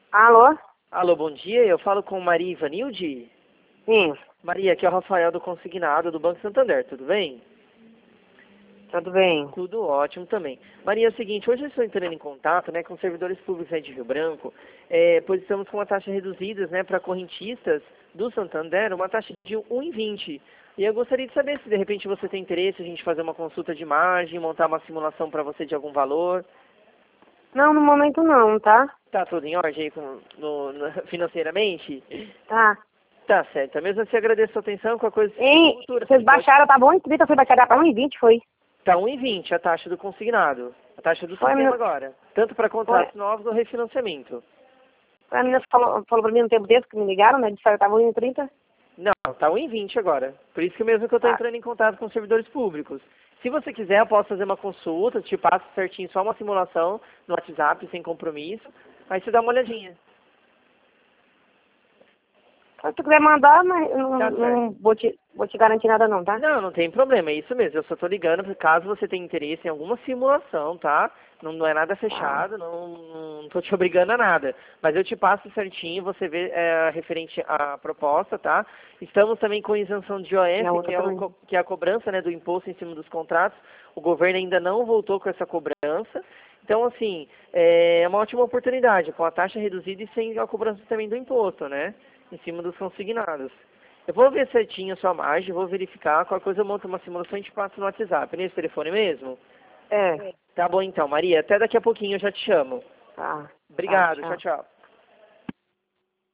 Alô? Alô, bom dia. Eu falo com Maria Ivanilde. Sim, Maria, aqui é o Rafael do Consignado do Banco Santander, tudo bem? tudo bem. Tudo ótimo também. Maria, é o seguinte, hoje eu estou entrando em contato, né, com servidores públicos aí de Rio Branco, pois estamos com uma taxa reduzida, né, para correntistas do Santander, uma taxa de 1,20. E eu gostaria de saber se de repente você tem interesse a gente fazer uma consulta de margem, montar uma simulação para você de algum valor. Não, no momento não, tá? Tá tudo em ordem aí financeiramente? Tá. Tá certo. Mesmo assim, agradeço a sua atenção com a coisa E futura. vocês baixaram, tá bom? 1,30, eu fui baixar pra 1,20, foi? Tá 1,20 a taxa do consignado. A taxa do Foi, sistema agora. Tanto para foi. contratos novos ou refinanciamento. A menina falou pra mim no tempo desse que me ligaram, né? Disseram que tava 1,30. Não, tá 1,20 agora. Por isso que mesmo que eu tô Tá. entrando em contato com os servidores públicos. Se você quiser, eu posso fazer uma consulta, te passo certinho só uma simulação no WhatsApp, sem compromisso. Aí você dá uma olhadinha. Se tu quiser mandar, mas eu Tá não certo. vou te garantir nada não, tá? Não, não tem problema, é isso mesmo. Eu só tô ligando por caso você tenha interesse em alguma simulação, tá? Não é nada Tá. fechado, não tô te obrigando a nada. Mas eu te passo certinho, você vê referente à proposta, tá? Estamos também com isenção de E a IOF, outra também. que é a cobrança, né, do imposto em cima dos contratos. O governo ainda não voltou com essa cobrança. Então, assim, é uma ótima oportunidade, com a taxa reduzida e sem a cobrança também do imposto, né? Em cima dos consignados. Eu vou ver certinho a sua margem, vou verificar, qualquer coisa eu monto uma simulação e te passo no WhatsApp. Nesse telefone mesmo? É. Tá bom então, Maria. Até daqui a pouquinho eu já te chamo. Tá. Tá, Obrigado, tchau, tchau. tchau.